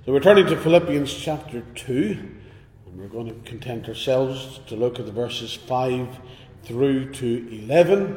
So we're turning to Philippians chapter 2, and we're going to content ourselves to look at the verses 5 through to 11.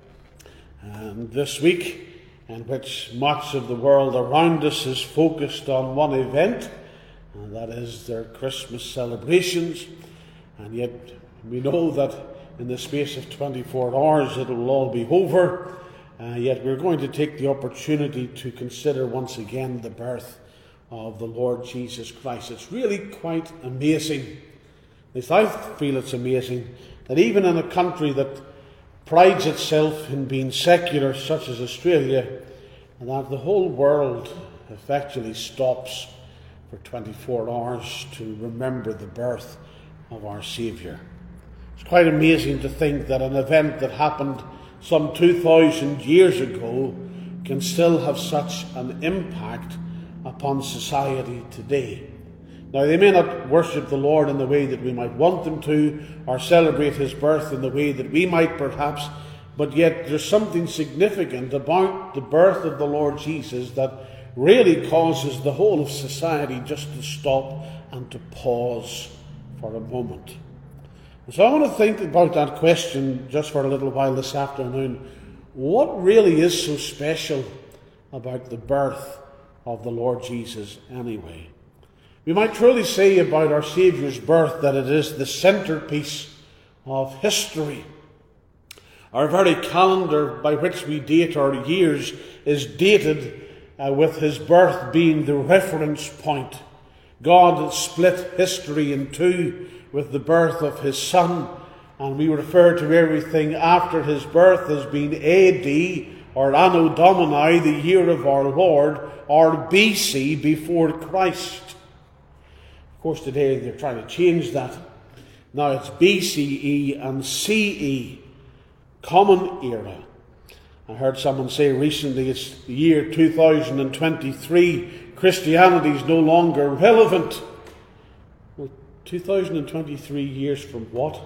And this week, in which much of the world around us is focused on one event, and that is their Christmas celebrations. And yet we know that in the space of 24 hours it will all be over. Yet we're going to take the opportunity to consider once again the birth of the Lord Jesus Christ. It's really quite amazing. At least I feel it's amazing that even in a country that prides itself in being secular, such as Australia, that the whole world effectively stops for 24 hours to remember the birth of our Saviour. It's quite amazing to think that an event that happened some 2,000 years ago can still have such an impact upon society today. Now, they may not worship the Lord in the way that we might want them to, or celebrate his birth in the way that we might perhaps, but yet there's something significant about the birth of the Lord Jesus that really causes the whole of society just to stop and to pause for a moment. So I want to think about that question just for a little while this afternoon. What really is so special about the birth of the Lord Jesus anyway? We might truly say about our Saviour's birth that it is the centerpiece of history. Our very calendar by which we date our years is dated with his birth being the reference point. God split history in two with the birth of his Son, and we refer to everything after his birth as being AD, or Anno Domini, the year of our Lord, or BC, before Christ. Of course, today they're trying to change that. Now it's BCE and CE, Common Era. I heard someone say recently it's the year 2023. Christianity is no longer relevant. Well, 2023 years from what?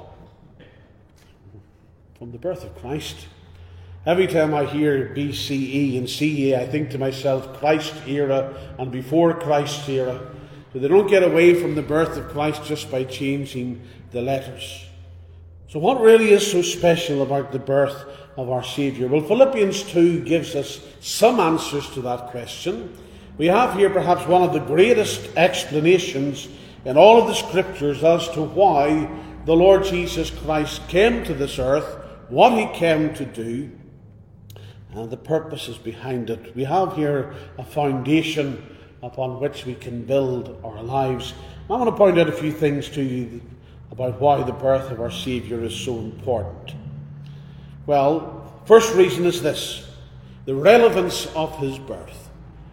From the birth of Christ. Every time I hear BCE and CE, I think to myself, Christ era and before Christ era. So they don't get away from the birth of Christ just by changing the letters. So what really is so special about the birth of our Saviour? Well, Philippians 2 gives us some answers to that question. We have here perhaps one of the greatest explanations in all of the Scriptures as to why the Lord Jesus Christ came to this earth, what he came to do, and the purposes behind it. We have here a foundation upon which we can build our lives. I want to point out a few things to you about why the birth of our Saviour is so important. Well, first reason is this: the relevance of his birth.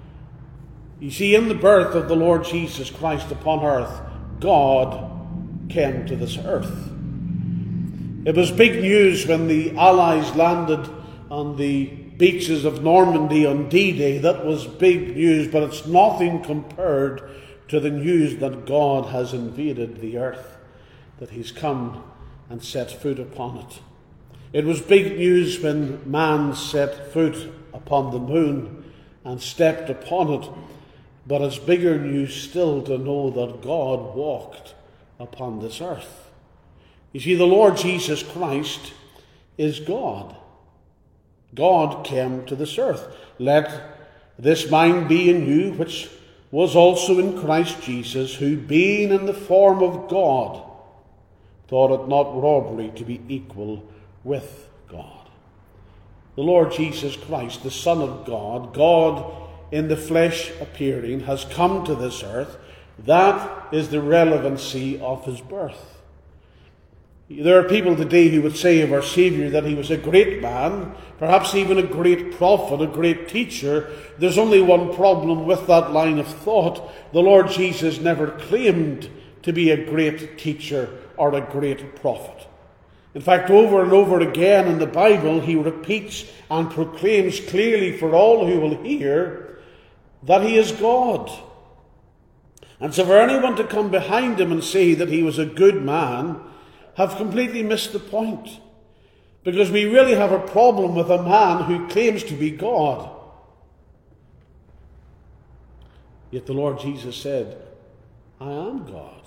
You see, in the birth of the Lord Jesus Christ upon earth, God came to this earth. It was big news when the Allies landed on the beaches of Normandy on D-Day. That was big news, but it's nothing compared to the news that God has invaded the earth, that he's come and set foot upon it. It was big news when man set foot upon the moon and stepped upon it, but it's bigger news still to know that God walked upon this earth. You see, the Lord Jesus Christ is God. God came to this earth. Let this mind be in you, which was also in Christ Jesus, who being in the form of God, thought it not robbery to be equal with God. The Lord Jesus Christ, the Son of God, God in the flesh appearing, has come to this earth. That is the relevancy of his birth. There are people today who would say of our Saviour that he was a great man, perhaps even a great prophet, a great teacher. There's only one problem with that line of thought. The Lord Jesus never claimed to be a great teacher or a great prophet. In fact, over and over again in the Bible, he repeats and proclaims clearly for all who will hear that he is God. And so for anyone to come behind him and say that he was a good man have completely missed the point. Because we really have a problem with a man who claims to be God. Yet the Lord Jesus said, I am God.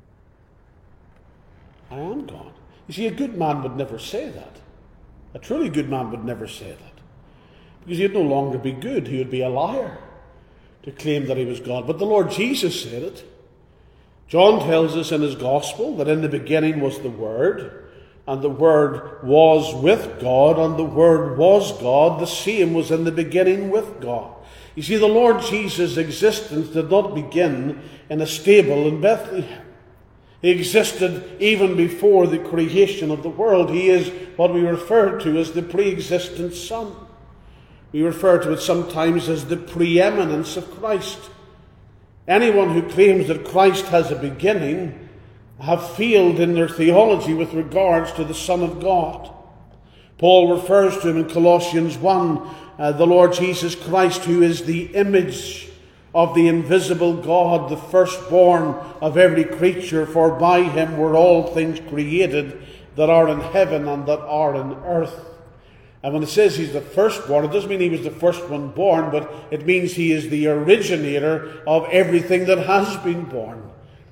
I am God. You see, a good man would never say that. A truly good man would never say that. Because he'd no longer be good. He would be a liar to claim that he was God. But the Lord Jesus said it. John tells us in his Gospel that in the beginning was the Word, and the Word was with God, and the Word was God. The same was in the beginning with God. You see, the Lord Jesus' existence did not begin in a stable in Bethlehem. He existed even before the creation of the world. He is what we refer to as the pre-existent Son. We refer to it sometimes as the preeminence of Christ. Anyone who claims that Christ has a beginning have failed in their theology with regards to the Son of God. Paul refers to him in Colossians 1, the Lord Jesus Christ, who is the image of the invisible God, the firstborn of every creature, for by him were all things created that are in heaven and that are in earth. And when it says he's the firstborn, it doesn't mean he was the first one born, but it means he is the originator of everything that has been born.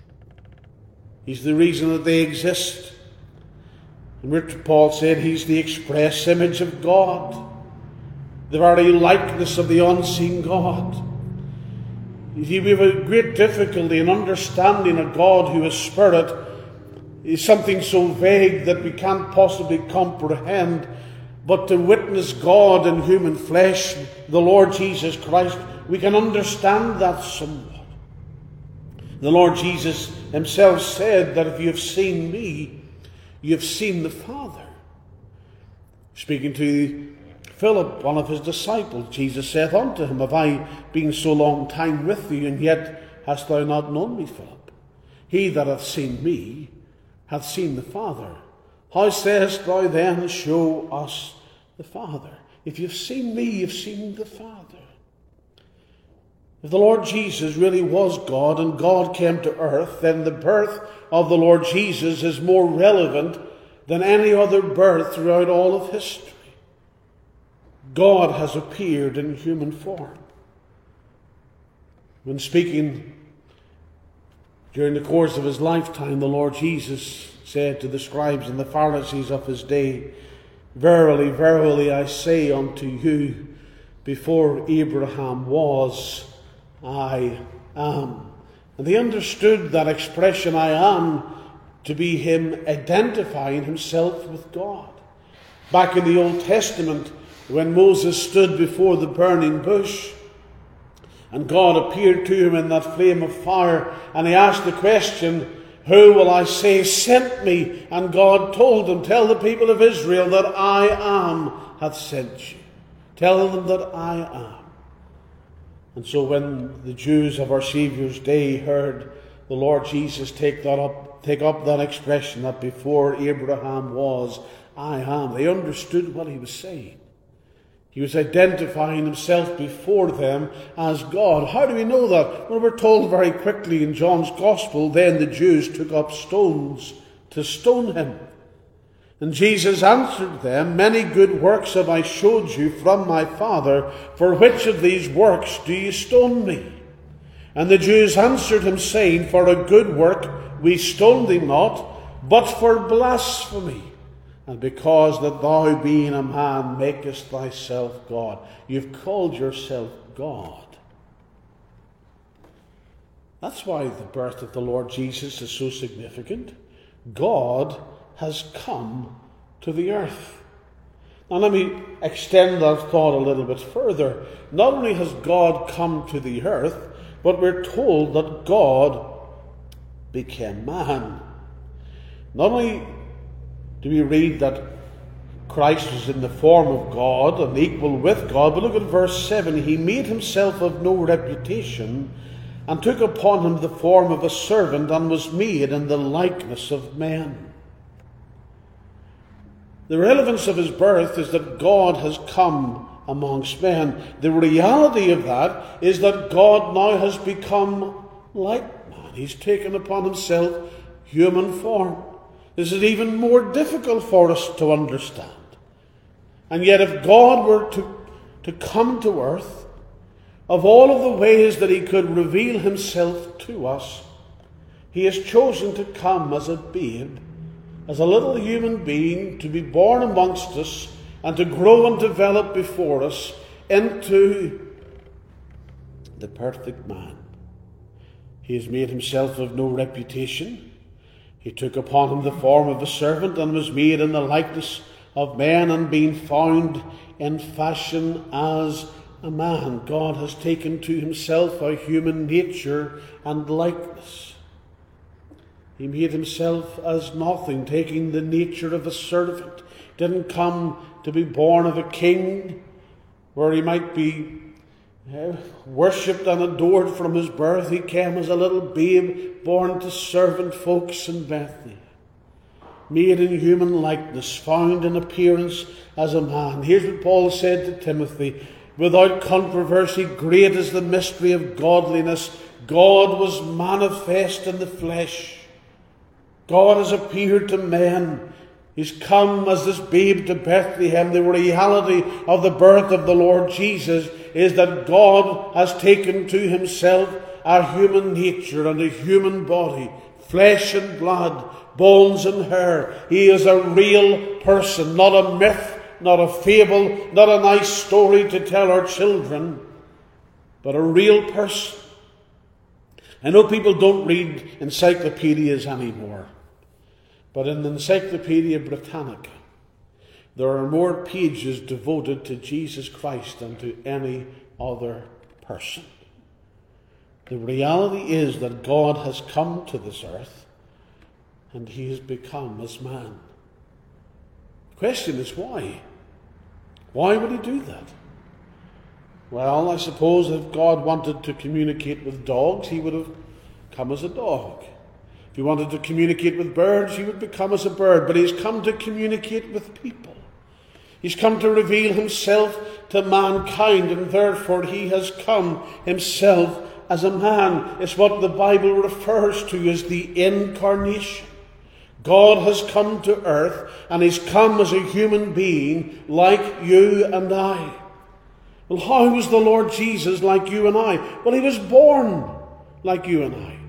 He's the reason that they exist. And Paul said he's the express image of God, the very likeness of the unseen God. You see, we have a great difficulty in understanding a God who is spirit. Is something so vague that we can't possibly comprehend. But to witness God in human flesh, the Lord Jesus Christ, we can understand that somewhat. The Lord Jesus himself said that if you have seen me, you have seen the Father. Speaking to Philip, one of his disciples, Jesus saith unto him, Have I been so long time with thee, and yet hast thou not known me, Philip? He that hath seen me hath seen the Father. How sayest thou then, Show us the Father? If you've seen me, you've seen the Father. If the Lord Jesus really was God and God came to earth, then the birth of the Lord Jesus is more relevant than any other birth throughout all of history. God has appeared in human form. When speaking during the course of his lifetime, the Lord Jesus said to the scribes and the Pharisees of his day, Verily, verily, I say unto you, before Abraham was, I am. And they understood that expression, I am, to be him identifying himself with God. Back in the Old Testament, when Moses stood before the burning bush, and God appeared to him in that flame of fire, and he asked the question, Who will I say sent me? And God told him, Tell the people of Israel that I am hath sent you. Tell them that I am. And so when the Jews of our Saviour's day heard the Lord Jesus take up that expression that before Abraham was, I am, they understood what he was saying. He was identifying himself before them as God. How do we know that? Well, we're told very quickly in John's Gospel, then the Jews took up stones to stone him. And Jesus answered them, Many good works have I showed you from my Father. For which of these works do you stone me? And the Jews answered him, saying, For a good work we stone thee not, but for blasphemy. And because that thou, being a man, makest thyself God. You've called yourself God. That's why the birth of the Lord Jesus is so significant. God has come to the earth. Now let me extend that thought a little bit further. Not only has God come to the earth, but we're told that God became man. Not only do we read that Christ was in the form of God and equal with God, but look at verse 7. He made himself of no reputation, and took upon him the form of a servant, and was made in the likeness of men. The relevance of his birth is that God has come amongst men. The reality of that is that God now has become like man. He's taken upon himself human form. This is even more difficult for us to understand. And yet if God were to come to earth of all of the ways that he could reveal himself to us, he has chosen to come as a babe, as a little human being, to be born amongst us and to grow and develop before us into the perfect man. He has made himself of no reputation. He took upon him the form of a servant and was made in the likeness of men, and being found in fashion as a man, God has taken to himself a human nature and likeness. He made himself as nothing, taking the nature of a servant. Didn't come to be born of a king, where he might be worshipped and adored from his birth. He came as a little babe, born to servant folks in Bethlehem. Made in human likeness, found in appearance as a man. Here's what Paul said to Timothy: without controversy, great is the mystery of godliness. God was manifest in the flesh. God has appeared to men. He's come as this babe to Bethlehem. The reality of the birth of the Lord Jesus is that God has taken to himself a human nature and a human body, flesh and blood, bones and hair. He is a real person, not a myth, not a fable, not a nice story to tell our children, but a real person. I know people don't read encyclopedias anymore, but in the Encyclopedia Britannica, there are more pages devoted to Jesus Christ than to any other person. The reality is that God has come to this earth and he has become as man. The question is why? Why would he do that? Well, I suppose if God wanted to communicate with dogs, he would have come as a dog. If he wanted to communicate with birds, he would become as a bird. But he's come to communicate with people. He's come to reveal himself to mankind, and therefore he has come himself as a man. It's what the Bible refers to as the incarnation. God has come to earth, and he's come as a human being like you and I. Well, how was the Lord Jesus like you and I? Well, he was born like you and I.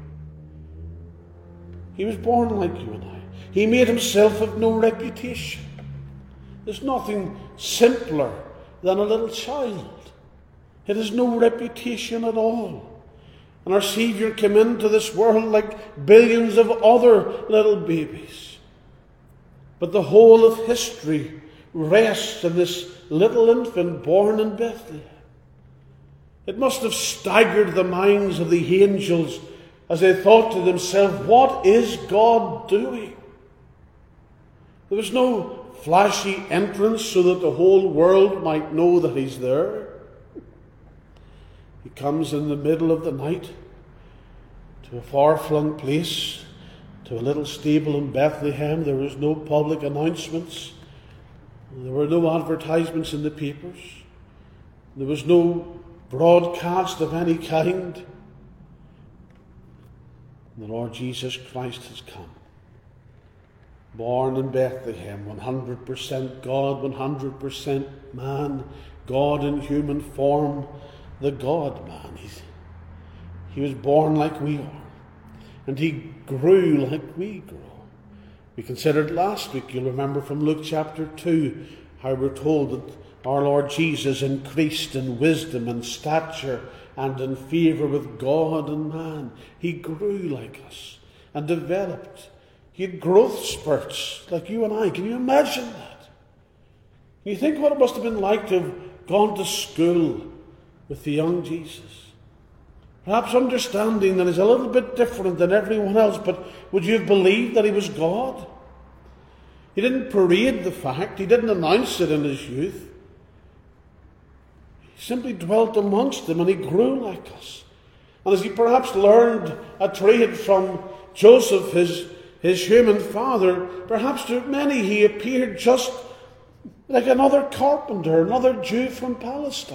He was born like you and I. He made himself of no reputation. There's nothing simpler than a little child. It has no reputation at all. And our Saviour came into this world like billions of other little babies. But the whole of history rests in this little infant born in Bethlehem. It must have staggered the minds of the angels as they thought to themselves, what is God doing? There was no flashy entrance so that the whole world might know that he's there. He comes in the middle of the night to a far-flung place, to a little stable in Bethlehem. There was no public announcements. There were no advertisements in the papers. There was no broadcast of any kind. The Lord Jesus Christ has come. Born in Bethlehem, 100% God, 100% man, God in human form, the God-man. He was born like we are, and he grew like we grew. We considered last week, you'll remember from Luke chapter 2, how we're told that our Lord Jesus increased in wisdom and stature and in favour with God and man. He grew like us and developed. He had growth spurts like you and I. Can you imagine that? Can you think what it must have been like to have gone to school with the young Jesus? Perhaps understanding that he's a little bit different than everyone else, but would you have believed that he was God? He didn't parade the fact. He didn't announce it in his youth. He simply dwelt amongst them, and he grew like us. And as he perhaps learned a trade from Joseph, his human father, perhaps to many he appeared just like another carpenter, another Jew from Palestine.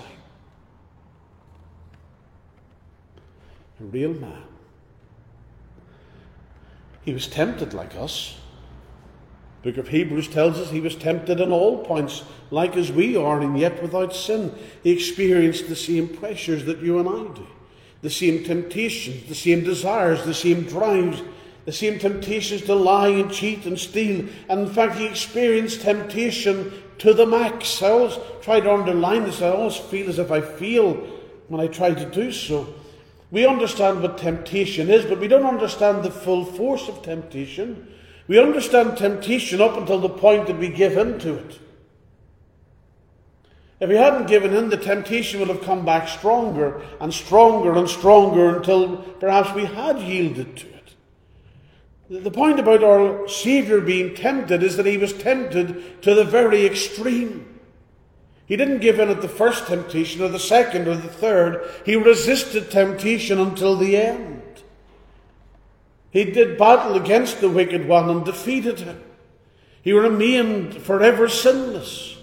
A real man. He was tempted like us, The book of Hebrews tells us he was tempted in all points, like as we are, and yet without sin. He experienced the same pressures that you and I do, the same temptations, the same desires, the same drives, the same temptations to lie and cheat and steal. And in fact, he experienced temptation to the max. I always try to underline this. I always feel as if I feel when I try to do so. We understand what temptation is, but we don't understand the full force of temptation. We understand temptation up until the point that we give in to it. If we hadn't given in, the temptation would have come back stronger and stronger and stronger until perhaps we had yielded to it. The point about our Saviour being tempted is that he was tempted to the very extreme. He didn't give in at the first temptation or the second or the third. He resisted temptation until the end. He did battle against the wicked one and defeated him. He remained forever sinless.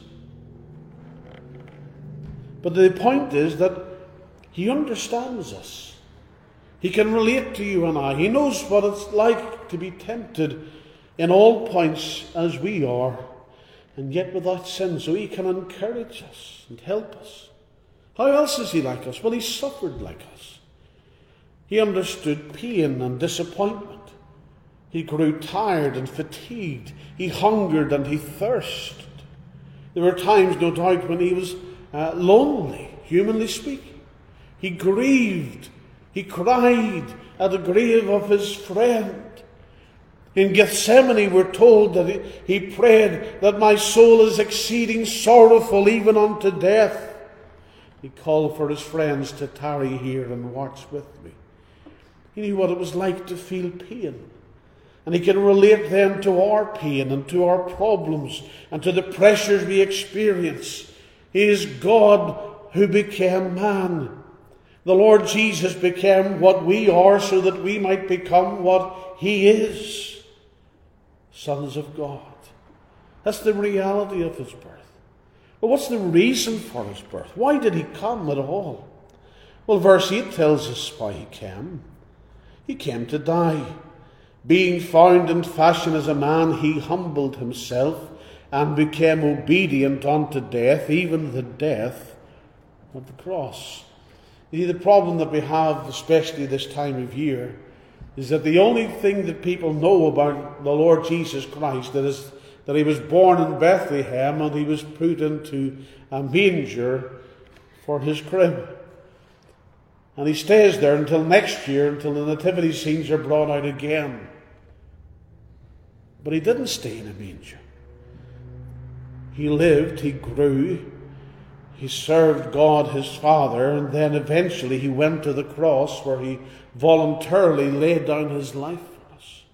But the point is that he understands us. He can relate to you and I. He knows what it's like to be tempted in all points as we are, and yet without sin, so he can encourage us and help us. How else is he like us? Well, he suffered like us. He understood pain and disappointment. He grew tired and fatigued. He hungered and he thirsted. There were times, no doubt, when he was lonely, humanly speaking. He grieved. He cried at the grave of his friend. In Gethsemane, we're told that he prayed that my soul is exceeding sorrowful, even unto death. He called for his friends to tarry here and watch with me. He knew what it was like to feel pain. And he can relate then to our pain and to our problems and to the pressures we experience. He is God who became man. The Lord Jesus became what we are so that we might become what he is. Sons of God. That's the reality of his birth. Well, what's the reason for his birth? Why did he come at all? Well, verse 8 tells us why he came. He came to die. Being found in fashion as a man, he humbled himself and became obedient unto death, even the death of the cross. You see, the problem that we have, especially this time of year, is that the only thing that people know about the Lord Jesus Christ is that he was born in Bethlehem and he was put into a manger for his crib. And he stays there until next year, until the nativity scenes are brought out again. But he didn't stay in a manger. He lived, he grew, he served God his Father, and then eventually he went to the cross where he voluntarily laid down his life for us.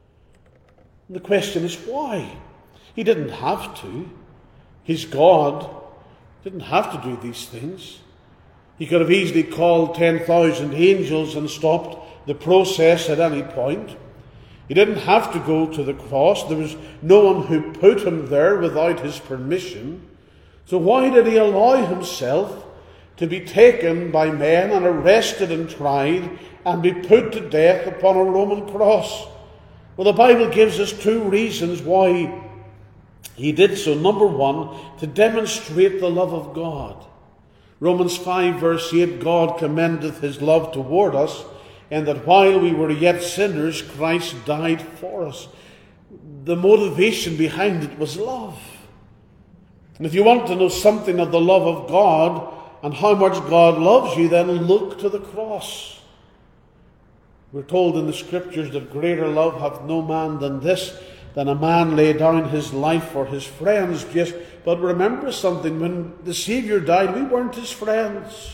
And the question is why? He didn't have to. He's God. He didn't have to do these things. He could have easily called 10,000 angels and stopped the process at any point. He didn't have to go to the cross. There was no one who put him there without his permission. So why did he allow himself to be taken by men and arrested and tried and be put to death upon a Roman cross? Well, the Bible gives us two reasons why he did so. Number one, to demonstrate the love of God. Romans 5 verse 8, God commendeth his love toward us, and that while we were yet sinners, Christ died for us. The motivation behind it was love. And if you want to know something of the love of God and how much God loves you, then look to the cross. We're told in the Scriptures that greater love hath no man than this, than a man lay down his life for his friends. Yes, but remember something, when the Saviour died, we weren't his friends.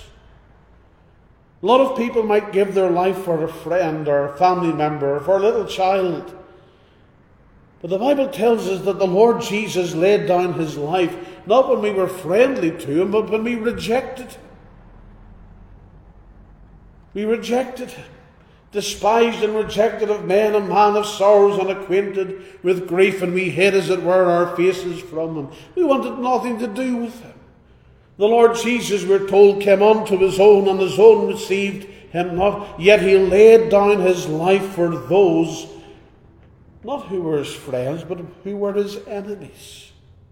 A lot of people might give their life for a friend or a family member or for a little child. But the Bible tells us that the Lord Jesus laid down his life, not when we were friendly to him, but when we rejected him. We rejected him. Despised and rejected of men, a man of sorrows, unacquainted with grief, and we hid, as it were, our faces from him. We wanted nothing to do with him. The Lord Jesus, we're told, came unto his own, and his own received him not. Yet he laid down his life for those not who were his friends, but who were his enemies.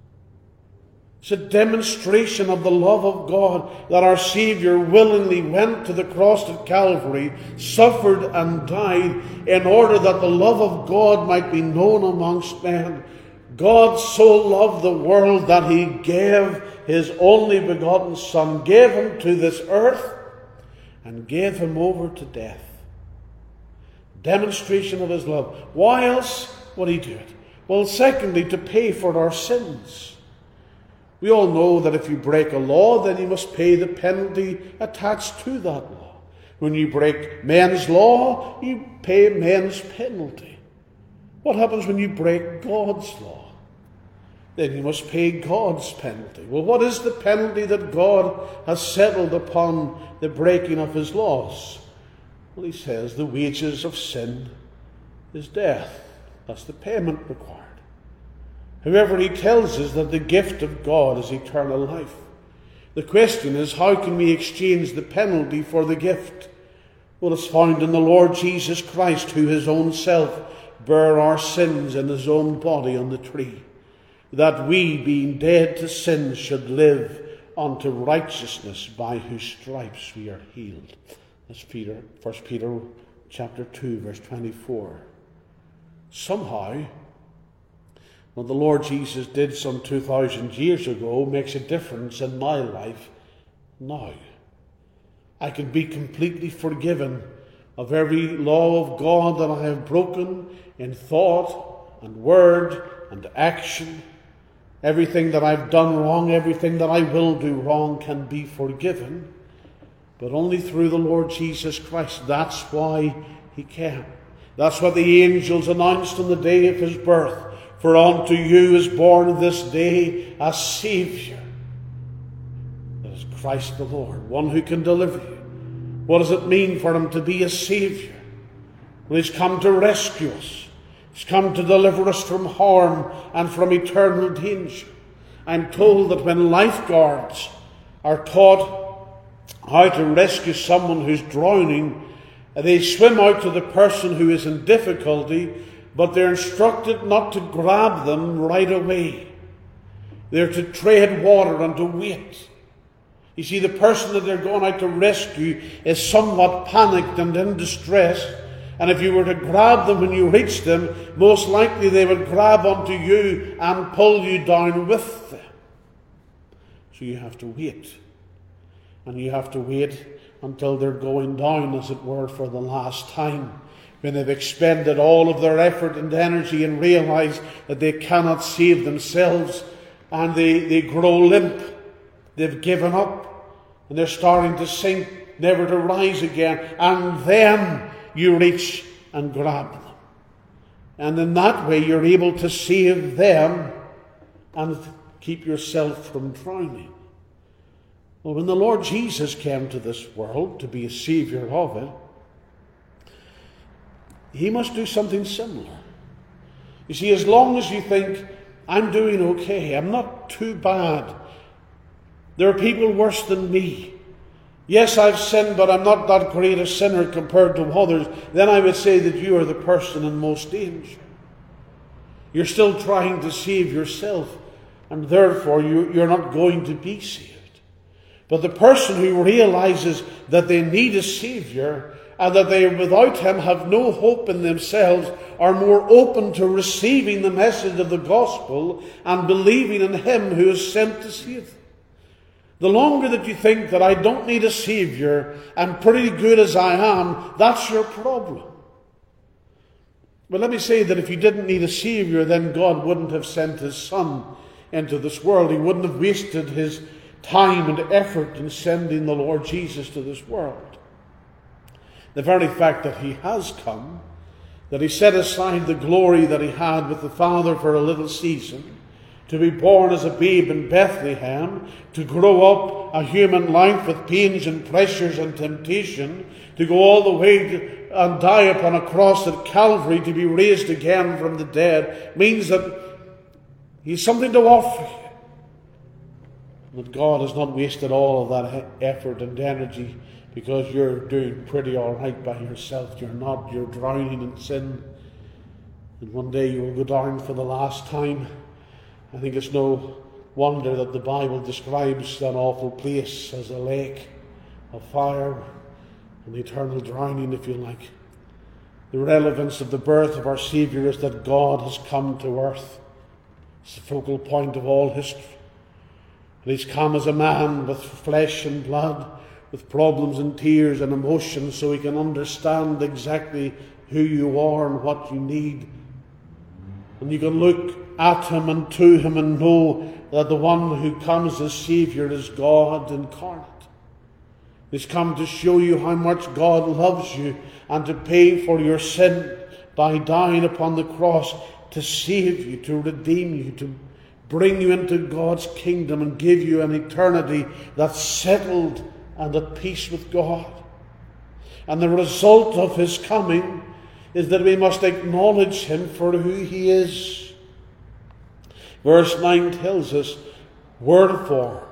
It's a demonstration of the love of God that our Saviour willingly went to the cross at Calvary, suffered and died in order that the love of God might be known amongst men. God so loved the world that he gave his only begotten Son, gave him to this earth, and gave him over to death. Demonstration of his love. Why else would he do it? Well, secondly, to pay for our sins. We all know that if you break a law, then you must pay the penalty attached to that law. When you break men's law, you pay men's penalty. What happens when you break God's law? Then you must pay God's penalty. Well, what is the penalty that God has settled upon the breaking of his laws? Well, he says the wages of sin is death. That's the payment required. However, he tells us that the gift of God is eternal life. The question is, how can we exchange the penalty for the gift? Well, it's found in the Lord Jesus Christ, who his own self bare our sins in his own body on the tree, that we, being dead to sin, should live unto righteousness, by whose stripes we are healed. That's 1 Peter chapter 2, verse 24. Somehow, what the Lord Jesus did some 2,000 years ago makes a difference in my life now. I can be completely forgiven of every law of God that I have broken in thought and word and action. Everything that I've done wrong, everything that I will do wrong can be forgiven, but only through the Lord Jesus Christ. That's why he came. That's what the angels announced on the day of his birth. For unto you is born this day a Saviour. That is Christ the Lord, one who can deliver you. What does it mean for him to be a Saviour? Well, he's come to rescue us. He's come to deliver us from harm and from eternal danger. I'm told that when lifeguards are taught how to rescue someone who's drowning, they swim out to the person who is in difficulty, but they're instructed not to grab them right away. They're to tread water and to wait. You see, the person that they're going out to rescue is somewhat panicked and in distress. And if you were to grab them when you reach them, most likely they would grab onto you and pull you down with them. So you have to wait. And you have to wait until they're going down, as it were, for the last time, when they've expended all of their effort and energy and realize that they cannot save themselves, and they grow limp. They've given up, and they're starting to sink, never to rise again. And then you reach and grab them. And in that way you're able to save them and keep yourself from drowning. Well, when the Lord Jesus came to this world to be a Saviour of it, he must do something similar. You see, as long as you think, I'm doing okay, I'm not too bad, there are people worse than me, yes, I've sinned, but I'm not that great a sinner compared to others, then I would say that you are the person in most danger. You're still trying to save yourself, and therefore you're not going to be saved. But the person who realizes that they need a Saviour, and that they without him have no hope in themselves, are more open to receiving the message of the gospel and believing in him who is sent to save them. The longer that you think that I don't need a Saviour, I'm pretty good as I am, that's your problem. But let me say that if you didn't need a Saviour, then God wouldn't have sent his Son into this world. He wouldn't have wasted his time and effort in sending the Lord Jesus to this world. The very fact that he has come, that he set aside the glory that he had with the Father for a little season, to be born as a babe in Bethlehem, to grow up a human life with pains and pressures and temptation, to go all the way and die upon a cross at Calvary, to be raised again from the dead, means that he's something to offer you. That God has not wasted all of that effort and energy because you're doing pretty all right by yourself. You're not. You're drowning in sin. And one day you will go down for the last time. I think it's no wonder that the Bible describes that awful place as a lake of fire and eternal drowning, if you like. The relevance of the birth of our Saviour is that God has come to earth. It's the focal point of all history. And He's come as a man with flesh and blood, with problems and tears and emotions, so He can understand exactly who you are and what you need. And you can look at Him and to Him and know that the one who comes as Saviour is God incarnate. He's come to show you how much God loves you and to pay for your sin by dying upon the cross to save you, to redeem you, to bring you into God's kingdom and give you an eternity that's settled and at peace with God. And the result of His coming is that we must acknowledge Him for who He is. Verse 9 tells us, wherefore.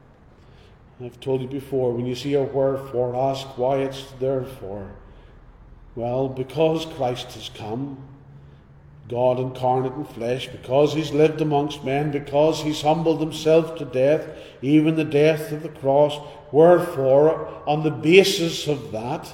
I've told you before, when you see a wherefore, ask why it's there for. Well, because Christ has come, God incarnate in flesh, because He's lived amongst men, because He's humbled Himself to death, even the death of the cross. Wherefore, on the basis of that,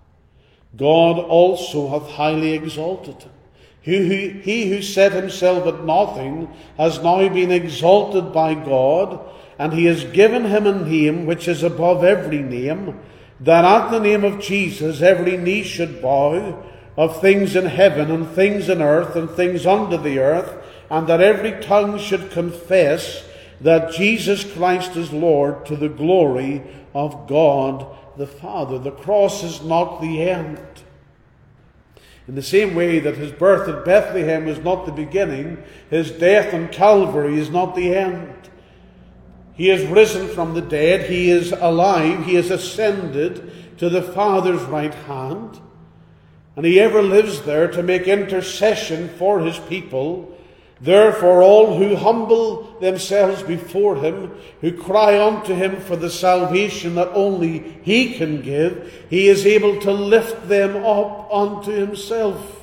God also hath highly exalted Him. He who set Himself at nothing has now been exalted by God, and He has given Him a name which is above every name, that at the name of Jesus every knee should bow, of things in heaven and things in earth and things under the earth, and that every tongue should confess that Jesus Christ is Lord, to the glory of God the Father. The cross is not the end. In the same way that His birth at Bethlehem is not the beginning, His death on Calvary is not the end. He is risen from the dead, He is alive, He is ascended to the Father's right hand, and He ever lives there to make intercession for His people. Therefore all who humble themselves before Him, who cry unto Him for the salvation that only He can give, He is able to lift them up unto Himself.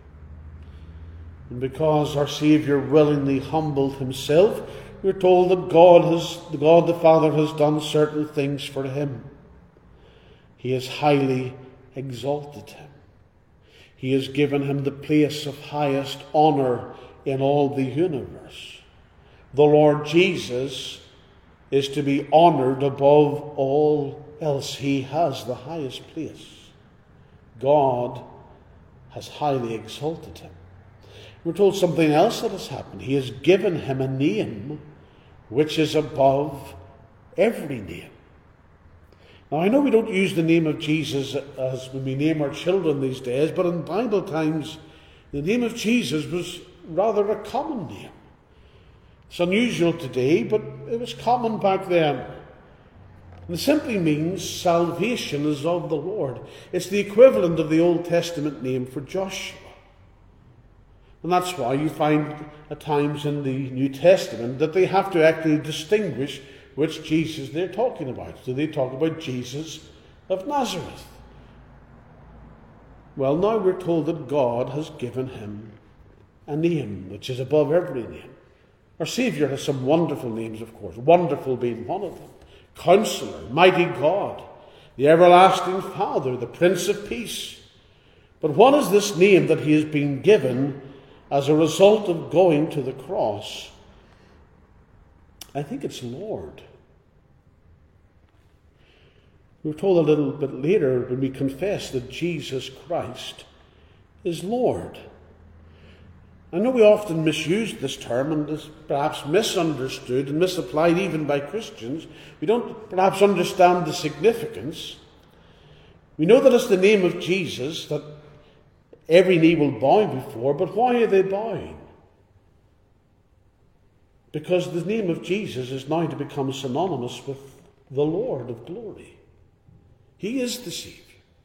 And because our Saviour willingly humbled Himself, we're told that God the Father has done certain things for Him. He has highly exalted Him. He has given Him the place of highest honour in all the universe. The Lord Jesus is to be honoured above all else. He has the highest place. God has highly exalted Him. We're told something else that has happened. He has given Him a name which is above every name. Now, I know we don't use the name of Jesus as when we name our children these days, but in Bible times, the name of Jesus was rather a common name. It's unusual today, but it was common back then. And it simply means salvation is of the Lord. It's the equivalent of the Old Testament name for Joshua. And that's why you find at times in the New Testament that they have to actually distinguish which Jesus they're talking about. Do they talk about Jesus of Nazareth? Well, now we're told that God has given Him a name which is above every name. Our Saviour has some wonderful names, of course, wonderful being one of them. Counselor, Mighty God, the Everlasting Father, the Prince of Peace. But what is this name that He has been given as a result of going to the cross? I think it's Lord. We're told a little bit later when we confess that Jesus Christ is Lord. I know we often misuse this term and is perhaps misunderstood and misapplied even by Christians. We don't perhaps understand the significance. We know that it's the name of Jesus that every knee will bow before, but why are they bowing? Because the name of Jesus is now to become synonymous with the Lord of glory. He is the Saviour.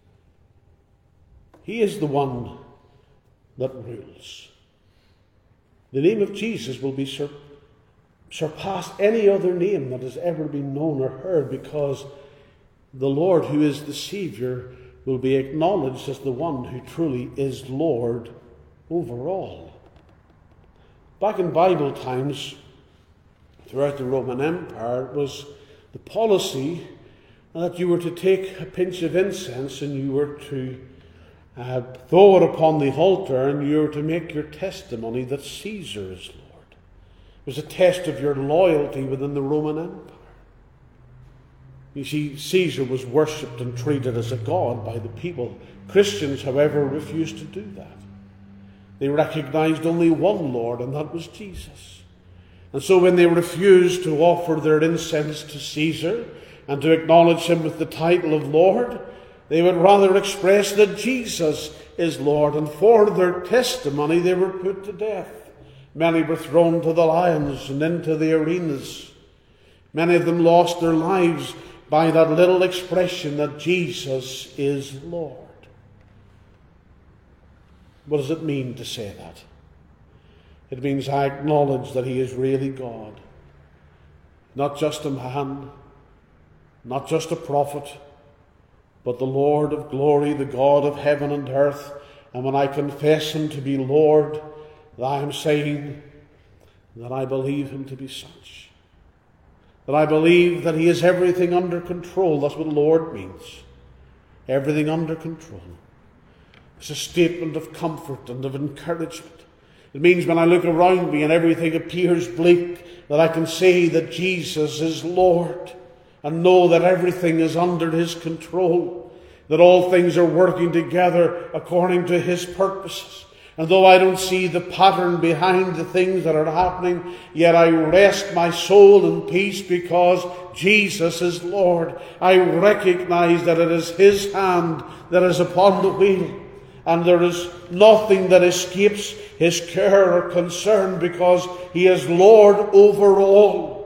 He is the one that rules. The name of Jesus will be surpass any other name that has ever been known or heard, because the Lord, who is the Saviour, will be acknowledged as the one who truly is Lord over all. Back in Bible times, throughout the Roman Empire, it was the policy that you were to take a pinch of incense and you were to throw it upon the altar, and you were to make your testimony that Caesar is Lord. It was a test of your loyalty within the Roman Empire. You see, Caesar was worshipped and treated as a god by the people. Christians, however, refused to do that. They recognized only one Lord, and that was Jesus. And so when they refused to offer their incense to Caesar and to acknowledge him with the title of Lord, they would rather express that Jesus is Lord, and for their testimony they were put to death. Many were thrown to the lions and into the arenas. Many of them lost their lives by that little expression that Jesus is Lord. What does it mean to say that? It means I acknowledge that he is really God. Not just a man, not just a prophet, but the Lord of glory, the God of heaven and earth. And when I confess him to be Lord, I am saying that I believe him to be such. That I believe that he has everything under control. That's what Lord means. Everything under control. It's a statement of comfort and of encouragement. It means when I look around me and everything appears bleak, that I can say that Jesus is Lord and know that everything is under his control, that all things are working together according to his purposes. And though I don't see the pattern behind the things that are happening, yet I rest my soul in peace because Jesus is Lord. I recognize that it is his hand that is upon the wheel, and there is nothing that escapes his care or concern because he is Lord over all.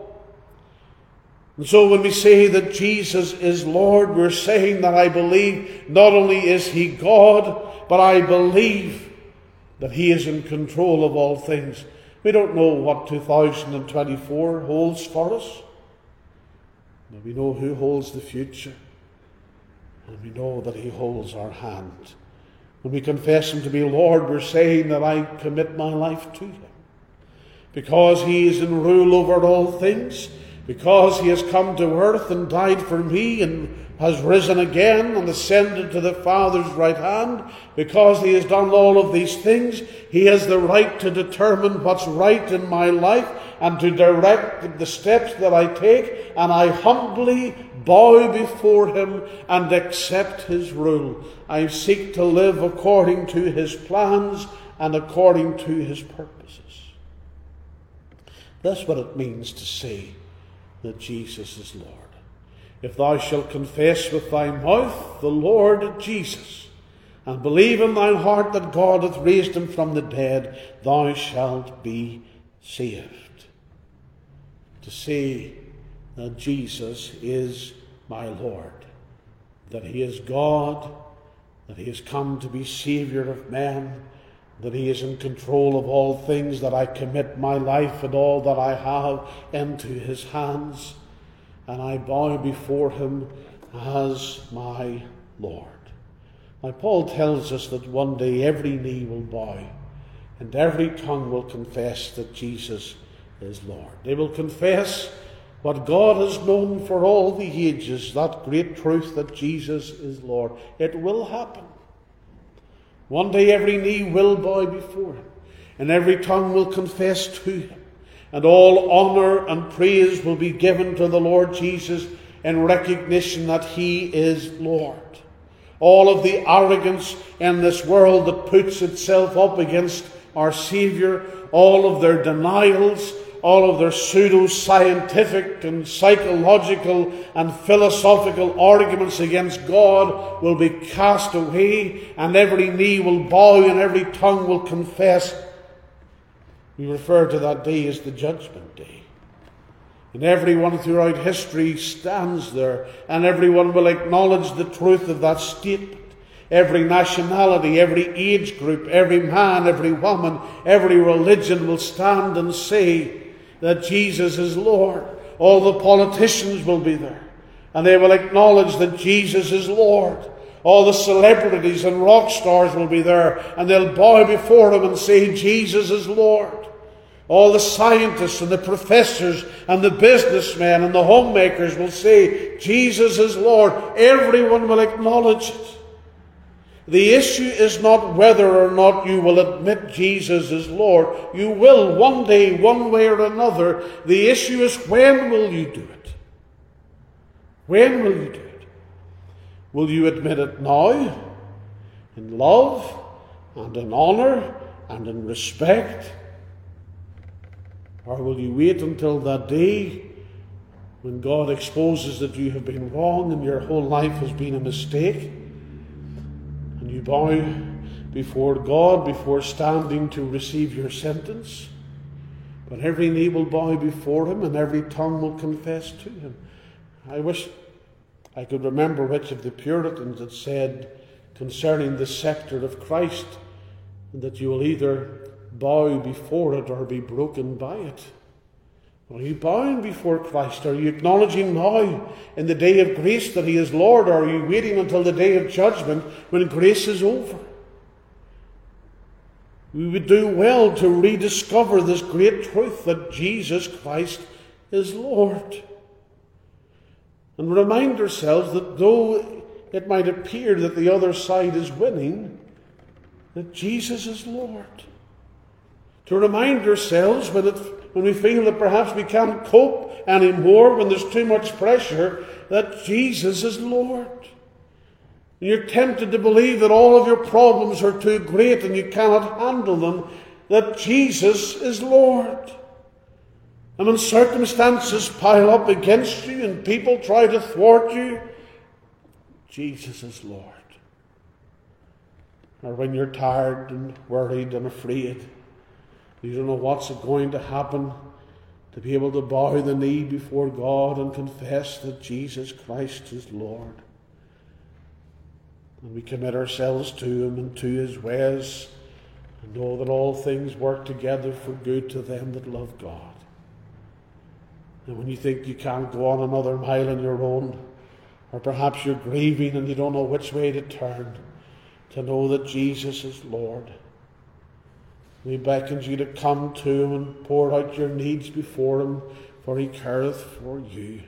And so when we say that Jesus is Lord, we're saying that I believe not only is he God, but I believe that he is in control of all things. We don't know what 2024 holds for us, but we know who holds the future, and we know that he holds our hand. When we confess him to be Lord, we're saying that I commit my life to him, because he is in rule over all things, because he has come to earth and died for me and has risen again and ascended to the Father's right hand. Because he has done all of these things, he has the right to determine what's right in my life and to direct the steps that I take, and I humbly bow before him and accept his rule. I seek to live according to his plans and according to his purposes. That's what it means to say that Jesus is Lord. If thou shalt confess with thy mouth the Lord Jesus, and believe in thine heart that God hath raised him from the dead, thou shalt be saved. To say that Jesus is my Lord, that he is God, that he has come to be Saviour of men, that he is in control of all things, that I commit my life and all that I have into his hands, and I bow before him as my Lord. Now, Paul tells us that one day every knee will bow and every tongue will confess that Jesus is Lord. They will confess what God has known for all the ages, that great truth that Jesus is Lord. It will happen. One day every knee will bow before him, and every tongue will confess to him, and all honour and praise will be given to the Lord Jesus in recognition that he is Lord. All of the arrogance in this world that puts itself up against our Saviour, all of their denials, all of their pseudo-scientific and psychological and philosophical arguments against God will be cast away, and every knee will bow and every tongue will confess. We refer to that day as the Judgment Day. And everyone throughout history stands there, and everyone will acknowledge the truth of that statement. Every nationality, every age group, every man, every woman, every religion will stand and say that Jesus is Lord. All the politicians will be there, and they will acknowledge that Jesus is Lord. All the celebrities and rock stars will be there, and they'll bow before him and say, Jesus is Lord. All the scientists and the professors and the businessmen and the homemakers will say, Jesus is Lord. Everyone will acknowledge it. The issue is not whether or not you will admit Jesus is Lord. You will one day, one way or another. The issue is, when will you do it? When will you do it? Will you admit it now, in love and in honor and in respect? Or will you wait until that day when God exposes that you have been wrong and your whole life has been a mistake, and you bow before God before standing to receive your sentence? But every knee will bow before him and every tongue will confess to him. I wish I could remember which of the Puritans had said concerning the scepter of Christ, that you will either bow before it or be broken by it. Are you bowing before Christ? Are you acknowledging now in the day of grace that he is Lord, or are you waiting until the day of judgment when grace is over? We would do well to rediscover this great truth that Jesus Christ is Lord. And remind ourselves that though it might appear that the other side is winning, that Jesus is Lord. To remind ourselves when we feel that perhaps we can't cope anymore, when there's too much pressure, that Jesus is Lord. And you're tempted to believe that all of your problems are too great and you cannot handle them, that Jesus is Lord. And when circumstances pile up against you and people try to thwart you, Jesus is Lord. Or when you're tired and worried and afraid, you don't know what's going to happen, to be able to bow the knee before God and confess that Jesus Christ is Lord. And we commit ourselves to him and to his ways, and know that all things work together for good to them that love God. And when you think you can't go on another mile on your own, or perhaps you're grieving and you don't know which way to turn, to know that Jesus is Lord. He beckons you to come to him and pour out your needs before him, for he careth for you.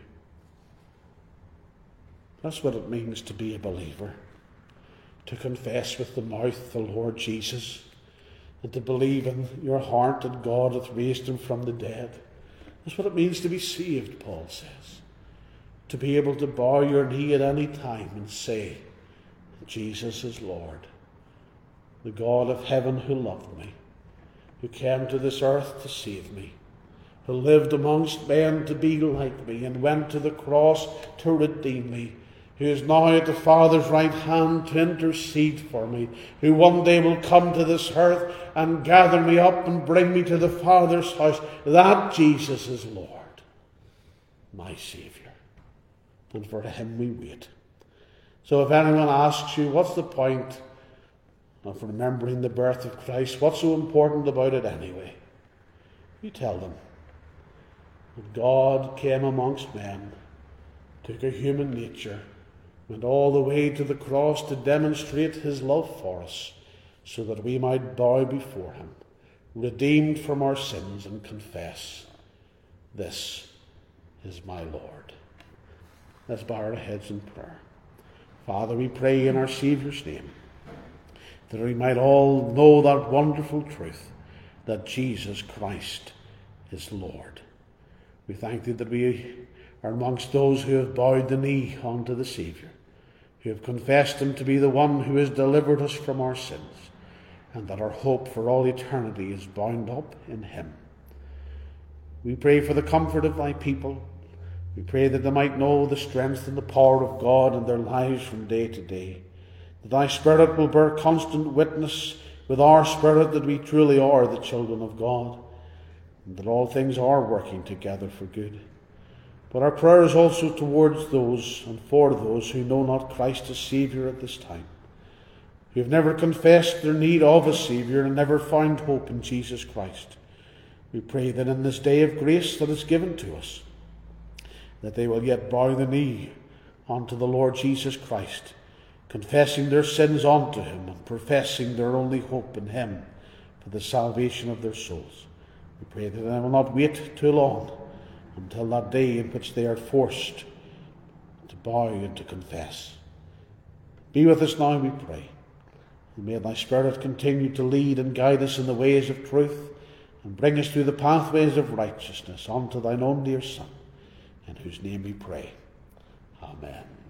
That's what it means to be a believer. To confess with the mouth the Lord Jesus, and to believe in your heart that God hath raised him from the dead. That's what it means to be saved, Paul says. To be able to bow your knee at any time and say, Jesus is Lord. The God of heaven who loved me, who came to this earth to save me, who lived amongst men to be like me, and went to the cross to redeem me, who is now at the Father's right hand to intercede for me, who one day will come to this earth and gather me up and bring me to the Father's house. That Jesus is Lord, my Saviour. And for him we wait. So if anyone asks you, what's the point of remembering the birth of Christ? What's so important about it anyway? You tell them that God came amongst men, took a human nature, went all the way to the cross to demonstrate his love for us, so that we might bow before him, redeemed from our sins, and confess, this is my Lord. Let's bow our heads in prayer. Father, we pray in our Saviour's name that we might all know that wonderful truth that Jesus Christ is Lord. We thank thee that we are amongst those who have bowed the knee unto the Saviour, who have confessed him to be the one who has delivered us from our sins, and that our hope for all eternity is bound up in him. We pray for the comfort of thy people. We pray that they might know the strength and the power of God in their lives from day to day, that thy Spirit will bear constant witness with our spirit that we truly are the children of God, and that all things are working together for good. But our prayer is also towards those and for those who know not Christ as Saviour at this time, who have never confessed their need of a Saviour and never found hope in Jesus Christ. We pray that in this day of grace that is given to us, that they will yet bow the knee unto the Lord Jesus Christ, confessing their sins unto him and professing their only hope in him for the salvation of their souls. We pray that they will not wait too long until that day in which they are forced to bow and to confess. Be with us now, we pray. And may thy Spirit continue to lead and guide us in the ways of truth and bring us through the pathways of righteousness unto thine own dear Son, in whose name we pray. Amen.